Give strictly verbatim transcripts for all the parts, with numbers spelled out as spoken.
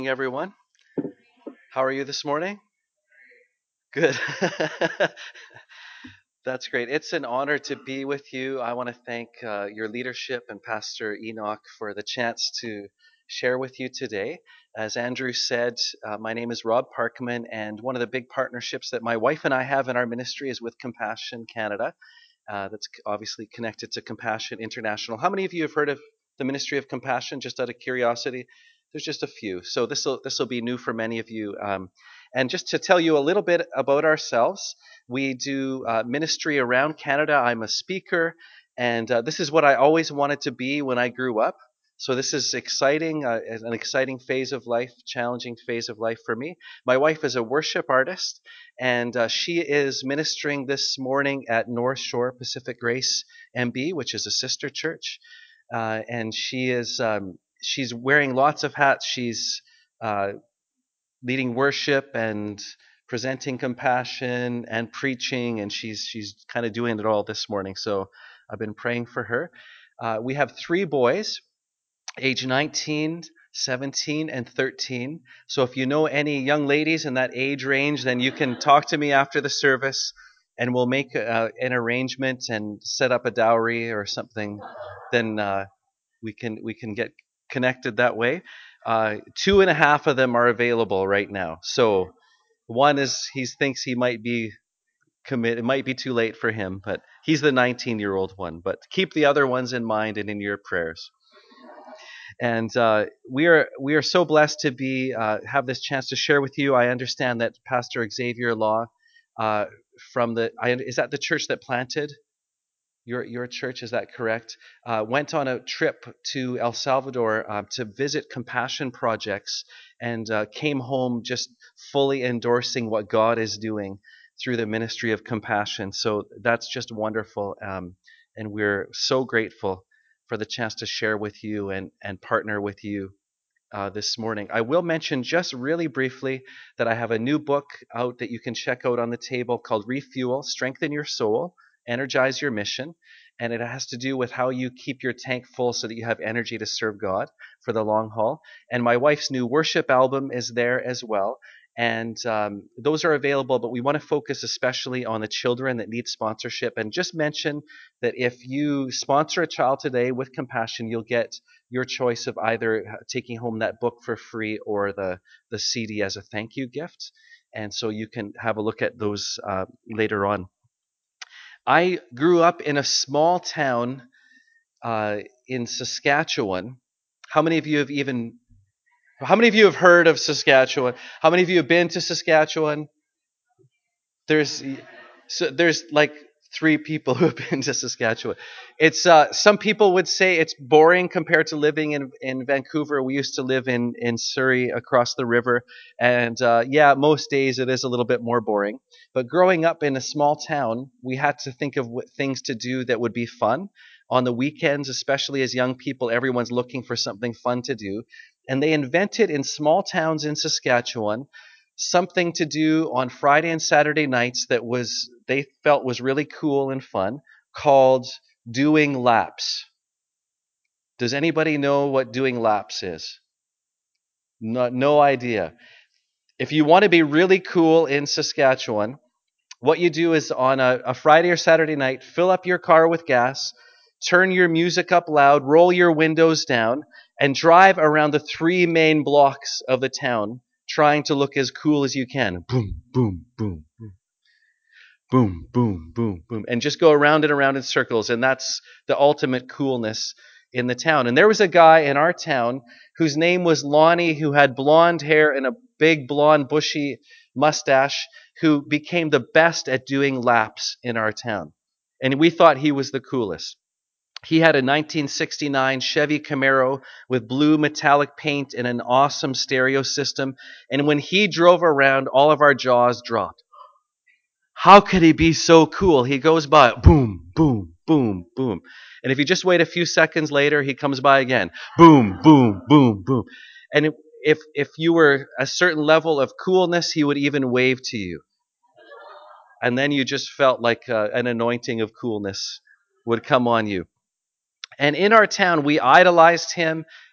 Everyone. How are you this morning? Good. That's great. It's an honor to be with you. I want to thank uh, your leadership and Pastor Enoch for the chance to share with you today. As Andrew said, uh, my name is Rob Parkman, and one of the big partnerships that my wife and I have in our ministry is with Compassion Canada. Uh, that's obviously connected to Compassion International. How many of you have heard of the Ministry of Compassion? Just out of curiosity, there's just a few. So this will this will be new for many of you. Um, and just to tell you a little bit about ourselves, we do uh, ministry around Canada. I'm a speaker, and uh, this is what I always wanted to be when I grew up. So this is exciting, uh, an exciting phase of life, challenging phase of life for me. My wife is a worship artist, and uh, she is ministering this morning at North Shore Pacific Grace M B, which is a sister church. Uh, and she is um, she's wearing lots of hats. She's uh, leading worship and presenting compassion and preaching, and she's she's kind of doing it all this morning. So I've been praying for her. Uh, we have three boys, age nineteen, seventeen, and thirteen. So if you know any young ladies in that age range, then you can talk to me after the service and we'll make uh, an arrangement and set up a dowry or something. Then uh, we can we can get connected that way. Uh, two and a half of them are available right now. So one is he thinks he might be commit. It might be too late for him, but he's the nineteen year old one. But keep the other ones in mind and in your prayers. And uh, we are we are so blessed to be uh, have this chance to share with you. I understand that Pastor Xavier Law uh, from the I, is that the church that planted your your church, is that correct? Uh, went on a trip to El Salvador uh, to visit compassion projects and uh, came home just fully endorsing what God is doing through the ministry of compassion. So that's just wonderful, um, and we're so grateful for the chance to share with you and and partner with you uh, this morning. I will mention just really briefly that I have a new book out that you can check out on the table called Refuel, Strengthen Your Soul, Energize Your Mission. And it has to do with how you keep your tank full so that you have energy to serve God for the long haul. And my wife's new worship album is there as well. And um, those are available, but we want to focus especially on the children that need sponsorship. And just mention that if you sponsor a child today with Compassion, you'll get your choice of either taking home that book for free or the, the C D as a thank you gift. And so you can have a look at those uh, later on. I grew up in a small town uh, in Saskatchewan. How many of you have even, how many of you have heard of Saskatchewan? How many of you have been to Saskatchewan? There's so there's like three people who have been to Saskatchewan. It's uh, some people would say it's boring compared to living in in Vancouver. We used to live in in Surrey across the river, and uh, yeah, most days it is a little bit more boring. But growing up in a small town, we had to think of what things to do that would be fun on the weekends, especially as young people. Everyone's looking for something fun to do, and they invented in small towns in Saskatchewan something to do on Friday and Saturday nights that was they felt was really cool and fun, called doing laps. Does anybody know what doing laps is? No, no idea. If you want to be really cool in Saskatchewan, what you do is on a, a Friday or Saturday night, fill up your car with gas, turn your music up loud, roll your windows down, and drive around the three main blocks of the town trying to look as cool as you can. Boom, boom, boom, boom, boom, boom, boom, and just go around and around in circles. And that's the ultimate coolness in the town. And there was a guy in our town whose name was Lonnie, who had blonde hair and a big blonde bushy mustache, who became the best at doing laps in our town. And we thought he was the coolest. He had a nineteen sixty-nine Chevy Camaro with blue metallic paint and an awesome stereo system. And when he drove around, all of our jaws dropped. How could he be so cool? He goes by, boom, boom, boom, boom. And if you just wait a few seconds later, he comes by again, boom, boom, boom, boom. And if if you were a certain level of coolness, he would even wave to you. And then you just felt like uh, an anointing of coolness would come on you. And in our town, we idolized him.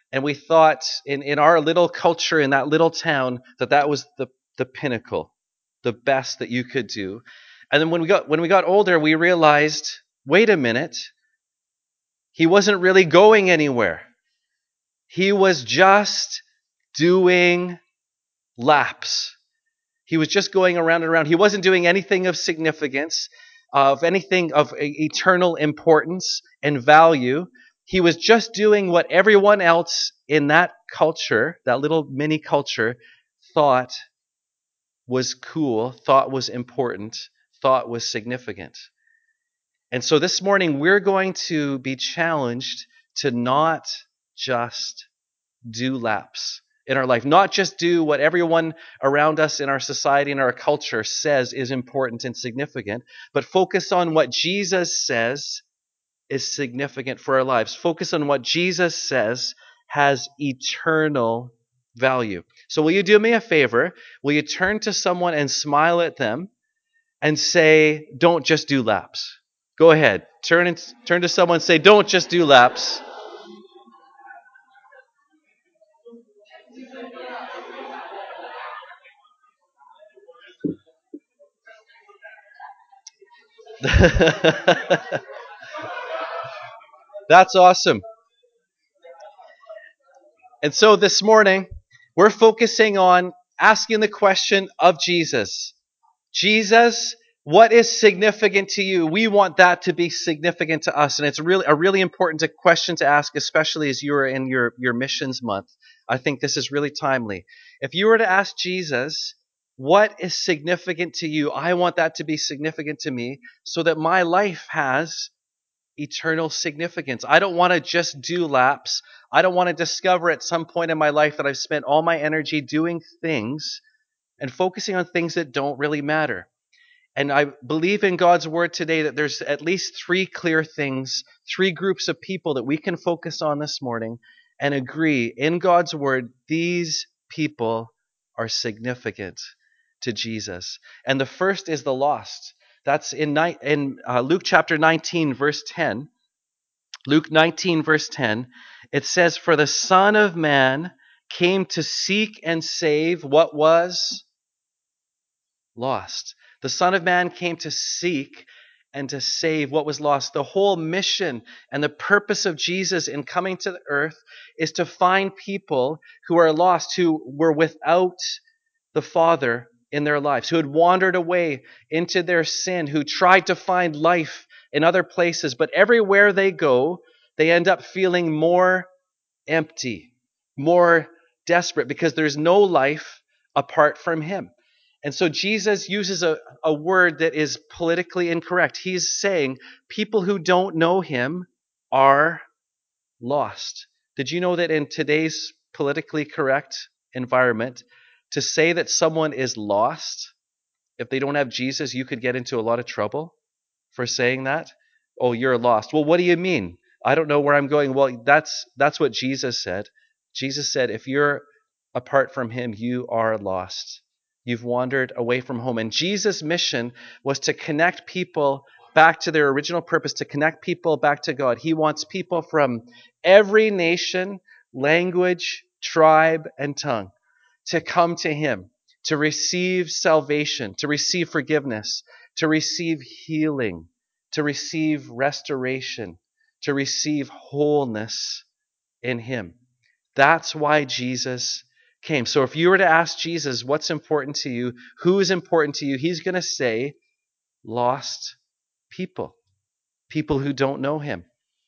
And we thought in, in our little culture, in that little town, that that was the, the pinnacle, the best that you could do. And then when we got when we got older, we realized, wait a minute, he wasn't really going anywhere. He was just doing laps. He was just going around and around. He wasn't doing anything of significance, of anything of eternal importance and value. He was just doing what everyone else in that culture, that little mini culture, thought was cool, thought was important, thought was significant. And so this morning we're going to be challenged to not just do laps in our life, not just do what everyone around us in our society and our culture says is important and significant, but focus on what Jesus says is significant for our lives. Focus on what Jesus says has eternal value. So will you do me a favor? Will you turn to someone and smile at them and say, don't just do laps? Go ahead. Turn and turn to someone and say, don't just do laps. That's awesome. And so this morning, we're focusing on asking the question of Jesus. Jesus, what is significant to you? We want that to be significant to us. And it's really a really important question to ask, especially as you are in your, your missions month. I think this is really timely. If you were to ask Jesus, what is significant to you? I want that to be significant to me so that my life has eternal significance. I don't want to just do laps. I don't want to discover at some point in my life that I've spent all my energy doing things and focusing on things that don't really matter. And I believe in God's word today that there's at least three clear things, three groups of people that we can focus on this morning and agree in God's word, these people are significant to Jesus. And the first is the lost. That's in, in uh, Luke chapter nineteen, verse ten. Luke nineteen, verse ten. It says, for the Son of Man came to seek and save what was lost. The Son of Man came to seek and to save what was lost. The whole mission and the purpose of Jesus in coming to the earth is to find people who are lost, who were without the Father in their lives, who had wandered away into their sin, who tried to find life in other places, but everywhere they go, they end up feeling more empty, more desperate, because there's no life apart from Him. And so Jesus uses a, a word that is politically incorrect. He's saying people who don't know Him are lost. Did you know that in today's politically correct environment, to say that someone is lost, if they don't have Jesus, you could get into a lot of trouble for saying that? Oh, you're lost. Well, what do you mean? I don't know where I'm going. Well, that's that's what Jesus said. Jesus said, if you're apart from Him, you are lost. You've wandered away from home. And Jesus' mission was to connect people back to their original purpose, to connect people back to God. He wants people from every nation, language, tribe, and tongue to come to Him, to receive salvation, to receive forgiveness, to receive healing, to receive restoration, to receive wholeness in Him. That's why Jesus came. So if you were to ask Jesus, what's important to you? Who is important to you? He's going to say, lost people, people who don't know Him.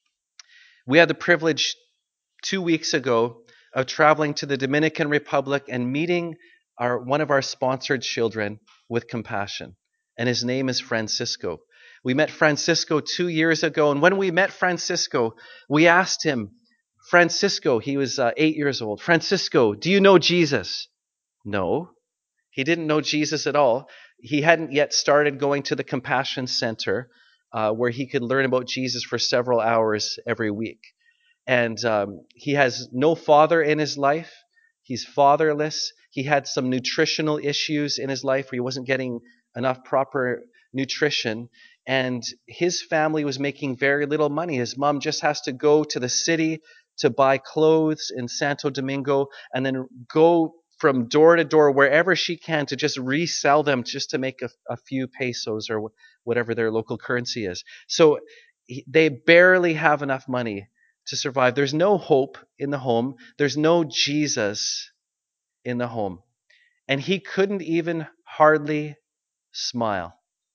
We had the privilege two weeks ago of traveling to the Dominican Republic and meeting our one of our sponsored children with compassion. And his name is Francisco. We met Francisco two years ago. And when we met Francisco, we asked him, Francisco, he was uh, eight years old. Francisco, do you know Jesus? No, he didn't know Jesus at all. He hadn't yet started going to the Compassion Center uh, where he could learn about Jesus for several hours every week. And um, he has no father in his life. He's fatherless. He had some nutritional issues in his life where he wasn't getting enough proper nutrition. And his family was making very little money. His mom just has to go to the city to buy clothes in Santo Domingo and then go from door to door wherever she can to just resell them just to make a, a few pesos or whatever their local currency is. So they barely have enough money to survive. There's no hope in the home. There's no Jesus in the home. And he couldn't even hardly smile.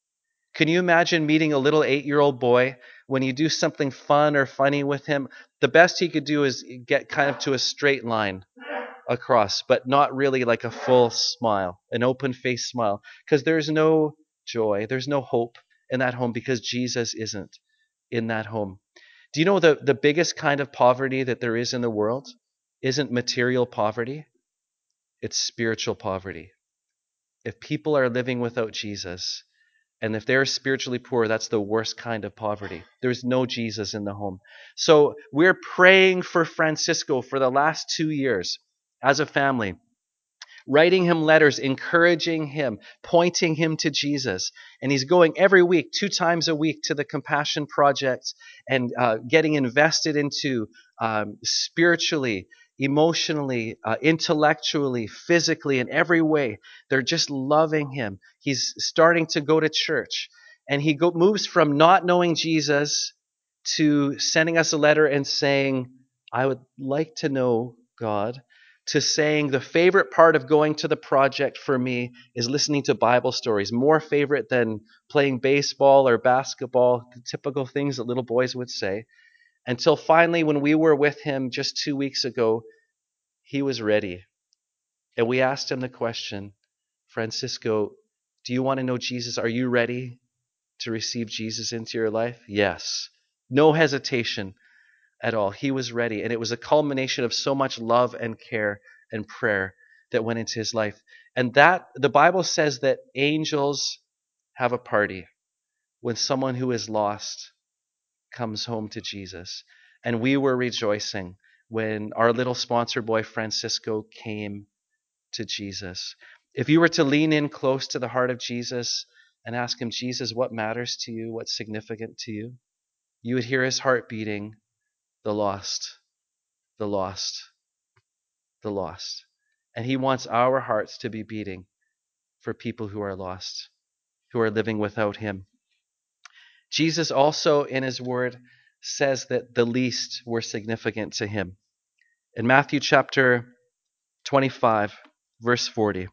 Can you imagine meeting a little eight-year-old boy? When you do something fun or funny with him, the best he could do is get kind of to a straight line across, but not really like a full smile, an open-faced smile, because there's no joy, there's no hope in that home because Jesus isn't in that home. Do you know the, the biggest kind of poverty that there is in the world isn't material poverty? It's spiritual poverty. If people are living without Jesus, and if they're spiritually poor, that's the worst kind of poverty. There's no Jesus in the home. So we're praying for Francisco for the last two years as a family, writing him letters, encouraging him, pointing him to Jesus. And he's going every week, two times a week, to the Compassion Project and uh, getting invested into um, spiritually, emotionally, uh, intellectually, physically, in every way. They're just loving him. He's starting to go to church. And he go, moves from not knowing Jesus to sending us a letter and saying, I would like to know God, to saying the favorite part of going to the project for me is listening to Bible stories, more favorite than playing baseball or basketball, the typical things that little boys would say. Until finally, when we were with him just two weeks ago, he was ready. And we asked him the question, Francisco, do you want to know Jesus? Are you ready to receive Jesus into your life? Yes. No hesitation at all. He was ready. And it was a culmination of so much love and care and prayer that went into his life. And that, the Bible says that angels have a party when someone who is lost comes home to Jesus. And we were rejoicing when our little sponsor boy Francisco came to Jesus. If you were to lean in close to the heart of Jesus and ask him, Jesus, what matters to you? What's significant to you? You would hear his heart beating, the lost, the lost, the lost. And he wants our hearts to be beating for people who are lost, who are living without him. Jesus also in his word says that the least were significant to him. In Matthew chapter twenty-five, verse forty,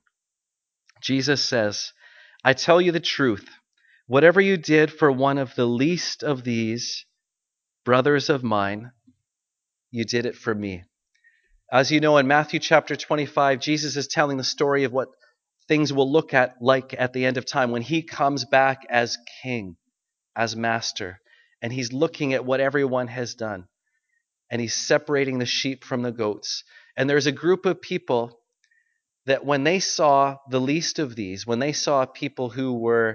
Jesus says, I tell you the truth, whatever you did for one of the least of these brothers of mine, you did it for me. As you know, in Matthew chapter twenty-five, Jesus is telling the story of what things will look at like at the end of time when he comes back as king, as master, and he's looking at what everyone has done, and he's separating the sheep from the goats. And there's a group of people that when they saw the least of these, when they saw people who were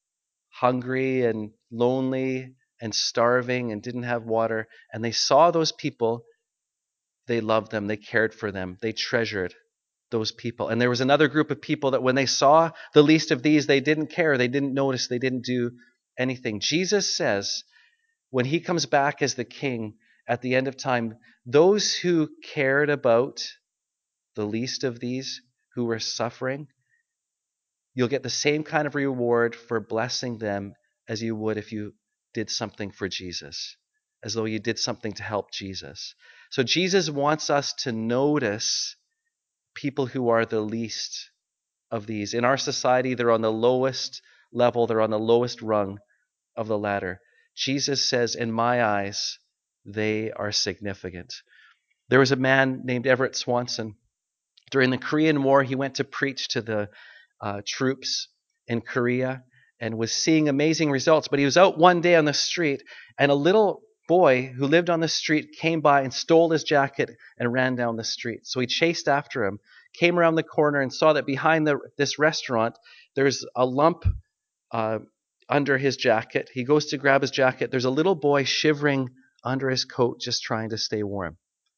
hungry and lonely and starving and didn't have water, and they saw those people, they loved them, they cared for them, they treasured those people. And there was another group of people that when they saw the least of these, they didn't care, they didn't notice, they didn't do anything. Jesus says when he comes back as the king at the end of time, those who cared about the least of these who were suffering, you'll get the same kind of reward for blessing them as you would if you did something for Jesus, as though you did something to help Jesus. So Jesus wants us to notice people who are the least of these. In our society, they're on the lowest level, they're on the lowest rung of the ladder. Jesus says, in my eyes, they are significant. There was a man named Everett Swanson. During the Korean War, he went to preach to the uh, troops in Korea and was seeing amazing results. But he was out one day on the street, and a little boy who lived on the street came by and stole his jacket and ran down the street. So he chased after him, came around the corner, and saw that behind the, this restaurant, there's a lump uh, under his jacket. He goes to grab his jacket. There's a little boy shivering under his coat, just trying to stay warm.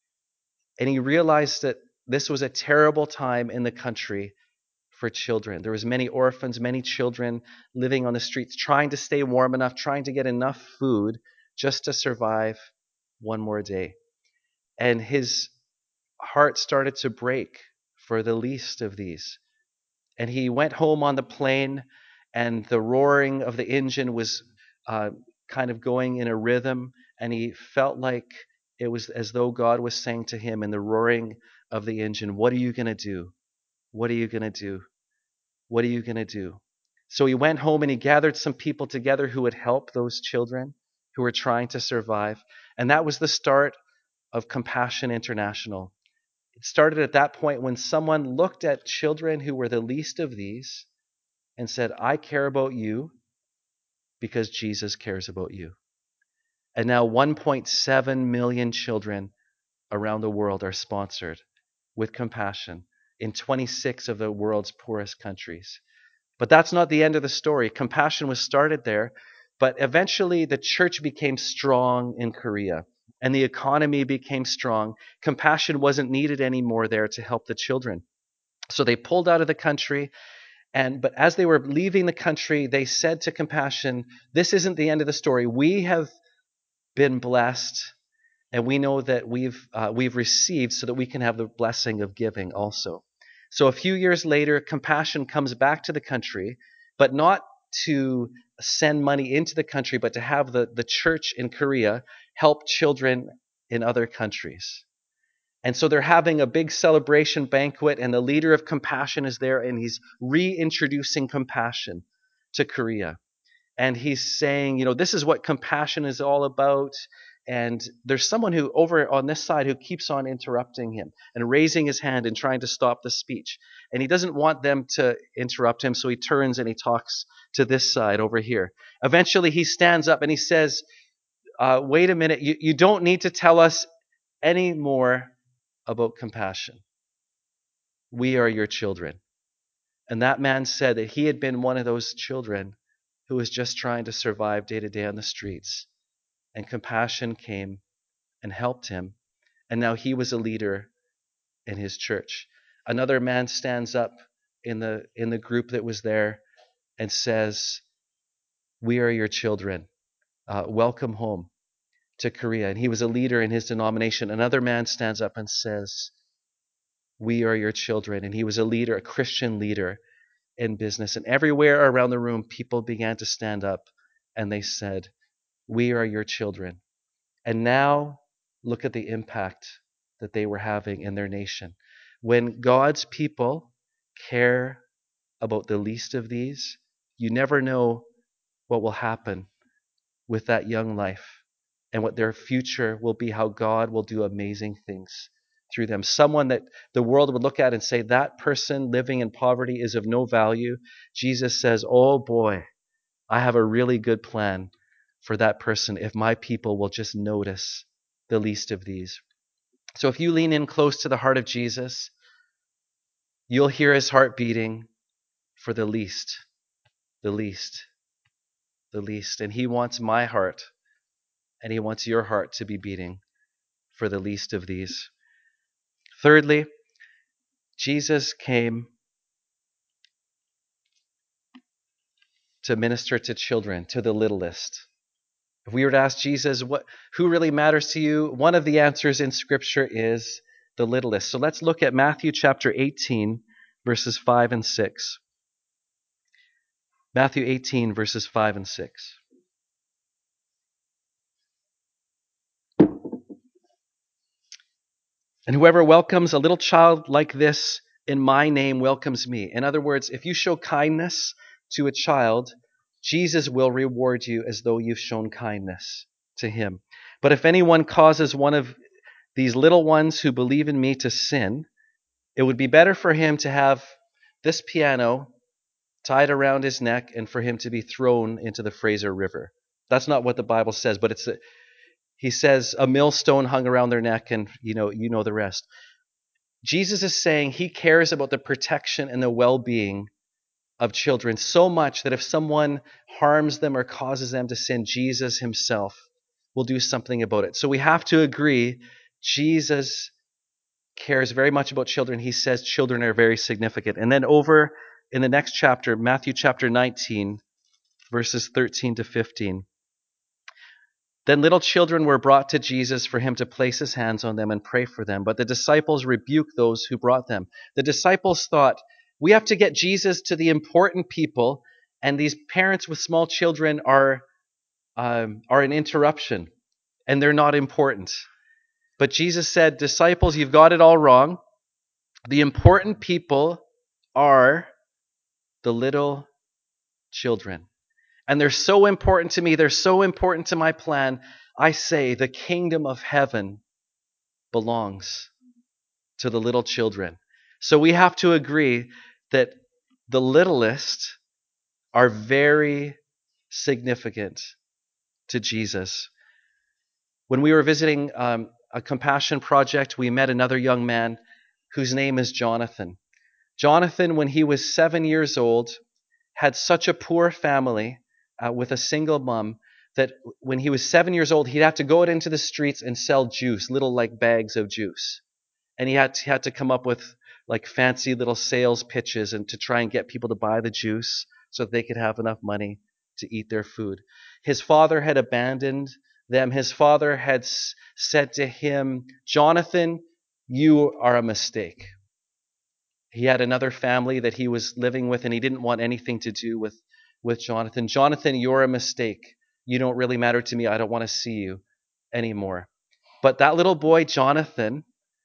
And he realized that this was a terrible time in the country for children. There was many orphans, many children living on the streets, trying to stay warm enough, trying to get enough food just to survive one more day. And his heart started to break for the least of these. And he went home on the plane, and the roaring of the engine was uh, kind of going in a rhythm. And he felt like it was as though God was saying to him in the roaring of the engine, "What are you going to do? What are you going to do? What are you going to do?" So he went home and he gathered some people together who would help those children who were trying to survive. And that was the start of Compassion International. It started at that point when someone looked at children who were the least of these and said, "I care about you because Jesus cares about you." And now one point seven million children around the world are sponsored with compassion in twenty-six of the world's poorest countries. But that's not the end of the story. Compassion was started there, but eventually the church became strong in Korea and the economy became strong. Compassion wasn't needed anymore there to help the children. So they pulled out of the country, and but as they were leaving the country, they said to Compassion, "This isn't the end of the story. We have been blessed, and we know that we've uh, we've received so that we can have the blessing of giving also." So a few years later, Compassion comes back to the country, but not to send money into the country, but to have the, the church in Korea help children in other countries. And so they're having a big celebration banquet, and the leader of Compassion is there, and he's reintroducing Compassion to Korea. And he's saying, you know, this is what compassion is all about. And there's someone who over on this side who keeps on interrupting him and raising his hand and trying to stop the speech. And he doesn't want them to interrupt him, so he turns and he talks to this side over here. Eventually he stands up and he says, uh, wait a minute, you, you don't need to tell us any more about compassion. We are your children. And that man said that he had been one of those children who was just trying to survive day to day on the streets. And Compassion came and helped him. And now he was a leader in his church. Another man stands up in the in the group that was there and says, "We are your children. Uh, welcome home to Korea." And he was a leader in his denomination. Another man stands up and says, "We are your children." And he was a leader, a Christian leader in business. And everywhere around the room, people began to stand up and they said, "We are your children." And now look at the impact that they were having in their nation. When God's people care about the least of these, you never know what will happen with that young life and what their future will be, how God will do amazing things through them. Someone that the world would look at and say, that person living in poverty is of no value. Jesus says, oh boy, I have a really good plan for that person if my people will just notice the least of these. So if you lean in close to the heart of Jesus, you'll hear his heart beating for the least, the least, the least. And he wants my heart and he wants your heart to be beating for the least of these. Thirdly, Jesus came to minister to children, to the littlest. If we were to ask Jesus, what, who really matters to you? One of the answers in Scripture is the littlest. So let's look at Matthew chapter eighteen, verses five and six. Matthew eighteen, verses five and six. And whoever welcomes a little child like this in my name welcomes me. In other words, if you show kindness to a child, Jesus will reward you as though you've shown kindness to him. But if anyone causes one of these little ones who believe in me to sin, it would be better for him to have this piano tied around his neck and for him to be thrown into the Fraser River. That's not what the Bible says, but it's a, he says a millstone hung around their neck, and you know you know the rest. Jesus is saying he cares about the protection and the well-being of children so much that if someone harms them or causes them to sin, Jesus himself will do something about it. So we have to agree, Jesus cares very much about children. He says children are very significant. And then over in the next chapter, Matthew chapter nineteen, verses thirteen to fifteen, Then little children were brought to Jesus for him to place his hands on them and pray for them. But the disciples rebuked those who brought them. The disciples thought, we have to get Jesus to the important people, and these parents with small children are, um, are an interruption, and they're not important. But Jesus said, disciples, you've got it all wrong. The important people are the little children. And they're so important to me. They're so important to my plan. I say the kingdom of heaven belongs to the little children. So we have to agree that the littlest are very significant to Jesus. When we were visiting um, a compassion project, we met another young man whose name is Jonathan. Jonathan, when he was seven years old, had such a poor family uh, with a single mom that when he was seven years old, he'd have to go out into the streets and sell juice, little like bags of juice. And he had to, he had to come up with like fancy little sales pitches and to try and get people to buy the juice so that they could have enough money to eat their food. His father had abandoned them. His father had s- said to him, Jonathan, you are a mistake. He had another family that he was living with, and he didn't want anything to do with, with Jonathan. Jonathan, you're a mistake. You don't really matter to me. I don't want to see you anymore. But that little boy, Jonathan,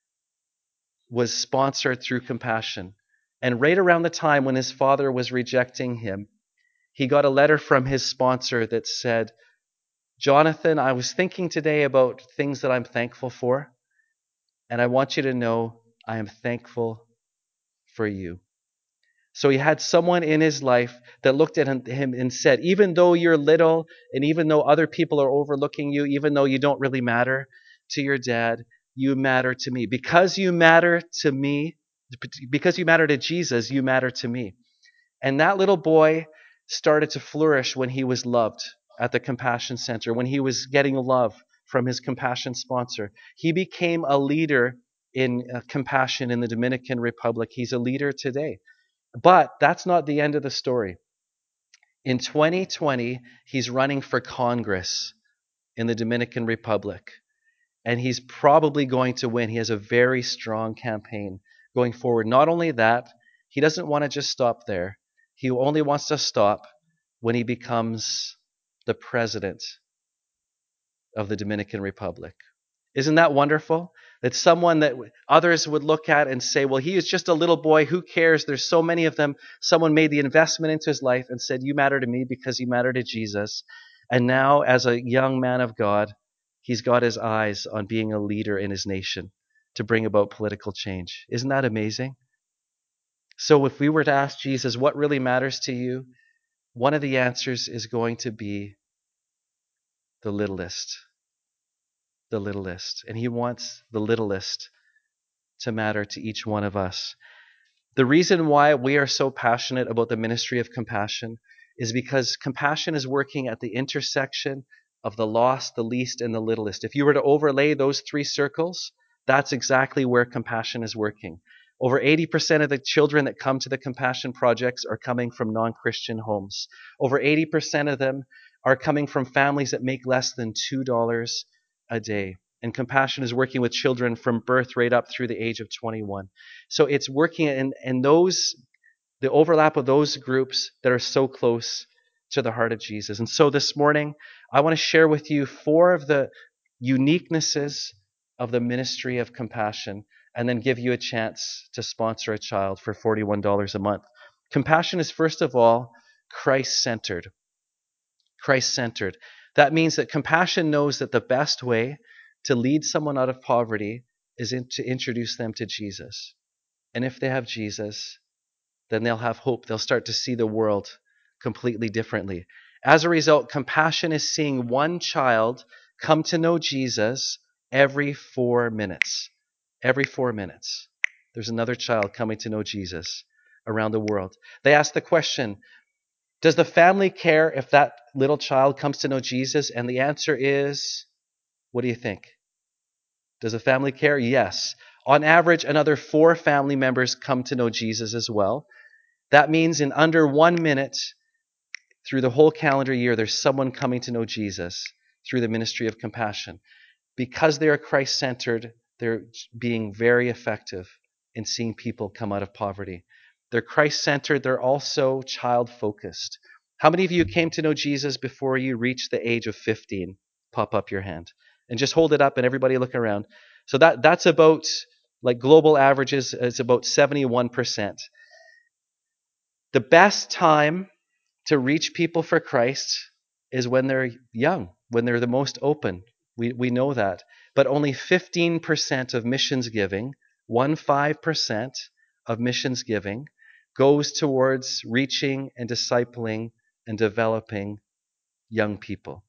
was sponsored through compassion. And right around the time when his father was rejecting him, he got a letter from his sponsor that said, Jonathan, I was thinking today about things that I'm thankful for, and I want you to know I am thankful for you. So he had someone in his life that looked at him and said, even though you're little and even though other people are overlooking you, even though you don't really matter to your dad, you matter to me. Because you matter to me, because you matter to Jesus, you matter to me. And that little boy started to flourish when he was loved at the Compassion Center, when he was getting love from his compassion sponsor. He became a leader in uh, compassion in the Dominican Republic. He's a leader today. But that's not the end of the story. In twenty twenty, he's running for Congress in the Dominican Republic, and he's probably going to win. He has a very strong campaign going forward. Not only that, he doesn't want to just stop there. He only wants to stop when he becomes the president of the Dominican Republic. Isn't that wonderful? That someone that others would look at and say, well, he is just a little boy. Who cares? There's so many of them. Someone made the investment into his life and said, you matter to me because you matter to Jesus. And now, as a young man of God, he's got his eyes on being a leader in his nation to bring about political change. Isn't that amazing? So if we were to ask Jesus, what really matters to you? One of the answers is going to be the littlest. The littlest. And he wants the littlest to matter to each one of us. The reason why we are so passionate about the ministry of compassion is because compassion is working at the intersection of the lost, the least, and the littlest. If you were to overlay those three circles, that's exactly where compassion is working. Over eighty percent of the children that come to the compassion projects are coming from non-Christian homes. Over eighty percent of them are coming from families that make less than two dollars a day. And compassion is working with children from birth right up through the age of twenty-one. So it's working in, in those, the overlap of those groups that are so close to the heart of Jesus. And so this morning, I want to share with you four of the uniquenesses of the ministry of compassion and then give you a chance to sponsor a child for forty-one dollars a month. Compassion is, first of all, Christ-centered. Christ-centered. That means that compassion knows that the best way to lead someone out of poverty is in, to introduce them to Jesus. And if they have Jesus, then they'll have hope. They'll start to see the world completely differently. As a result, compassion is seeing one child come to know Jesus every four minutes. Every four minutes. There's another child coming to know Jesus around the world. They ask the question, does the family care if that little child comes to know Jesus? And the answer is, what do you think? Does the family care? Yes. On average, another four family members come to know Jesus as well. That means in under one minute, through the whole calendar year, there's someone coming to know Jesus through the ministry of compassion. Because they are Christ-centered, they're being very effective in seeing people come out of poverty. They're Christ-centered. They're also child-focused. How many of you came to know Jesus before you reached the age of fifteen? Pop up your hand. And just hold it up and everybody look around. So that that's about, like global averages, is about seventy-one percent. The best time to reach people for Christ is when they're young, when they're the most open. We we know that. But only fifteen percent of missions giving, one five percent of missions giving, goes towards reaching and discipling and developing young people.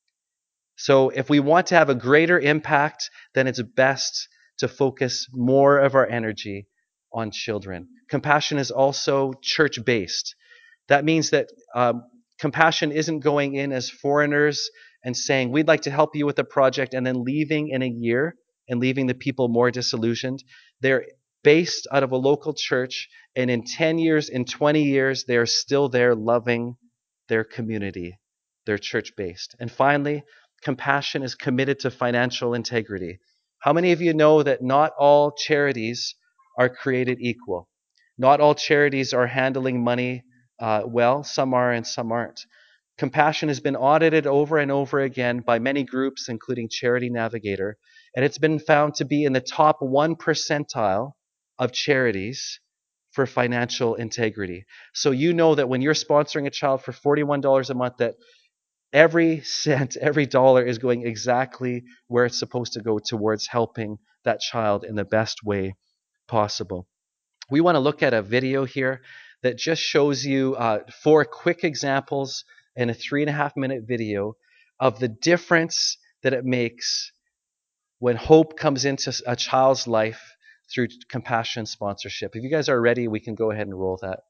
So if we want to have a greater impact, then it's best to focus more of our energy on children. Compassion is also church-based. That means that um, compassion isn't going in as foreigners and saying, we'd like to help you with a project, and then leaving in a year and leaving the people more disillusioned. They're based out of a local church, and in ten years, in twenty years, they're still there loving their community. They're church-based. And finally, compassion is committed to financial integrity. How many of you know that not all charities are created equal? Not all charities are handling money uh, well. Some are and some aren't. Compassion has been audited over and over again by many groups, including Charity Navigator, and it's been found to be in the top one percentile of charities for financial integrity. So you know that when you're sponsoring a child for forty-one dollars a month, that every cent, every dollar is going exactly where it's supposed to go towards helping that child in the best way possible. We want to look at a video here that just shows you uh, four quick examples in a three and a half minute video of the difference that it makes when hope comes into a child's life through compassion sponsorship. If you guys are ready, we can go ahead and roll that.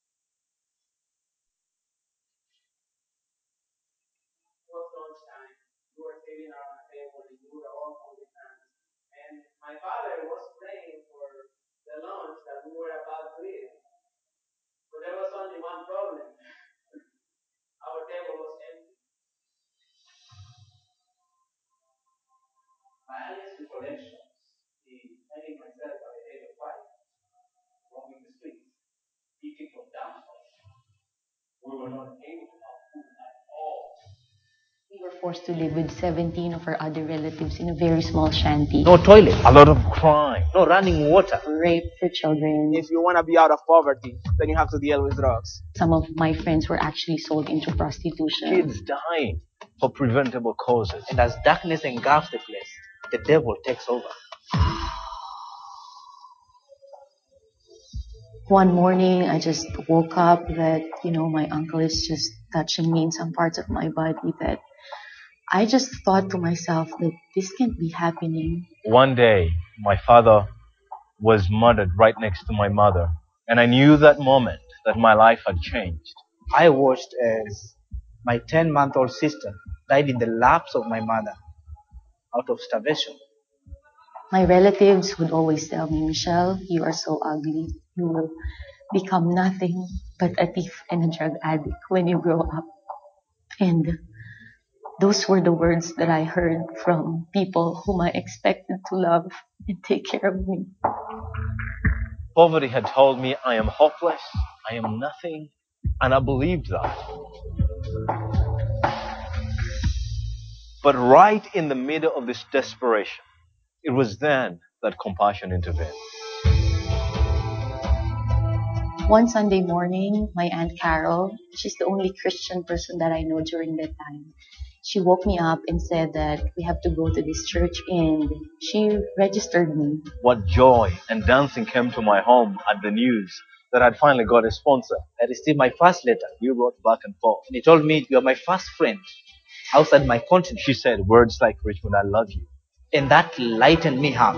My father was praying for the lunch that we were about to eat. But there was only one problem. Our table was empty. My earliest recollections is finding myself at the age of five, roaming the streets, eating from downstairs. We were not able to have food at all. We were forced to live with seventeen of our other relatives in a very small shanty. No toilet. A lot of crime. No running water. Rape for children. If you want to be out of poverty, then you have to deal with drugs. Some of my friends were actually sold into prostitution. Kids dying for preventable causes. And as darkness engulfs the place, the devil takes over. One morning, I just woke up that, you know, my uncle is just touching me in some parts of my body, that I just thought to myself that this can't be happening. One day, my father was murdered right next to my mother. And I knew that moment that my life had changed. I watched as my ten-month-old sister died in the laps of my mother out of starvation. My relatives would always tell me, Michelle, you are so ugly. You will become nothing but a thief and a drug addict when you grow up. And those were the words that I heard from people whom I expected to love and take care of me. Poverty had told me I am hopeless, I am nothing, and I believed that. But right in the middle of this desperation, it was then that compassion intervened. One Sunday morning, my Aunt Carol, she's the only Christian person that I know during that time, she woke me up and said that we have to go to this church, and she registered me. What joy and dancing came to my home at the news that I'd finally got a sponsor. I received my first letter. You wrote back and forth. And he told me, you are my first friend outside my continent. She said words like, Richmond, I love you. And that lightened me up.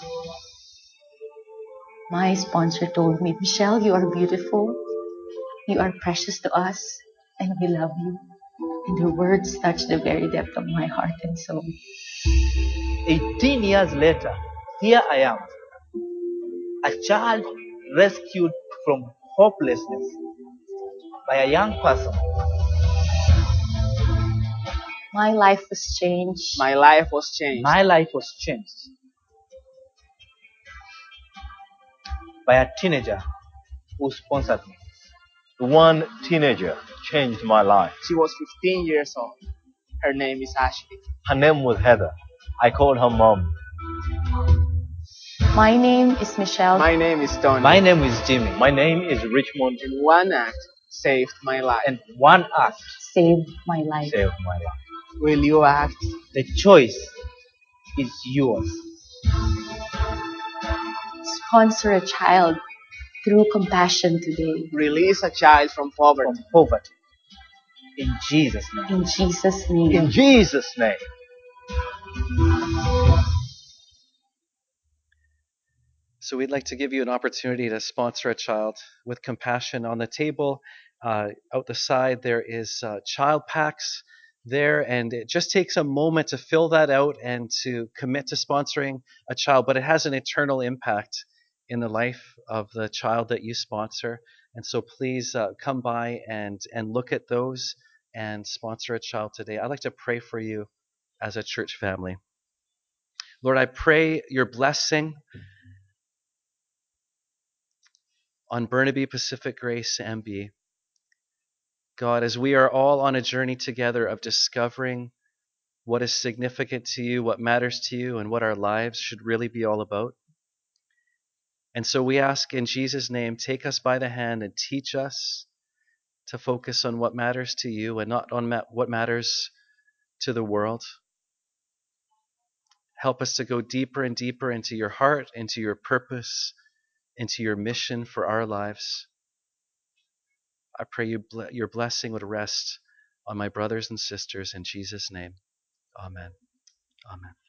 My sponsor told me, Michelle, you are beautiful. You are precious to us, and we love you. And her words touched the very depth of my heart and soul. eighteen years later, here I am, a child rescued from hopelessness by a young person My life was changed My life was changed My life was changed by a teenager who sponsored me. One teenager changed my life. She was fifteen years old. Her name is Ashley. Her name was Heather. I called her mom. My name is Michelle. My name is Tony. My name is Jimmy. My name is Richmond. And one act saved my life. And one act Saved my life. Saved my life. Will you act? The choice is yours. Sponsor a child through compassion today. Release a child from poverty. From poverty. In Jesus' name. In Jesus' name. In Jesus' name. So we'd like to give you an opportunity to sponsor a child with compassion. On the table, uh, out the side, there is uh, child packs there, and it just takes a moment to fill that out and to commit to sponsoring a child, but it has an eternal impact in the life of the child that you sponsor. And so please uh, come by and, and look at those and sponsor a child today. I'd like to pray for you as a church family. Lord, I pray your blessing on Burnaby Pacific Grace M B. God, as we are all on a journey together of discovering what is significant to you, what matters to you, and what our lives should really be all about. And so we ask in Jesus' name, take us by the hand and teach us to focus on what matters to you and not on ma- what matters to the world. Help us to go deeper and deeper into your heart, into your purpose, into your mission for our lives. I pray you ble- your blessing would rest on my brothers and sisters in Jesus' name. Amen. Amen.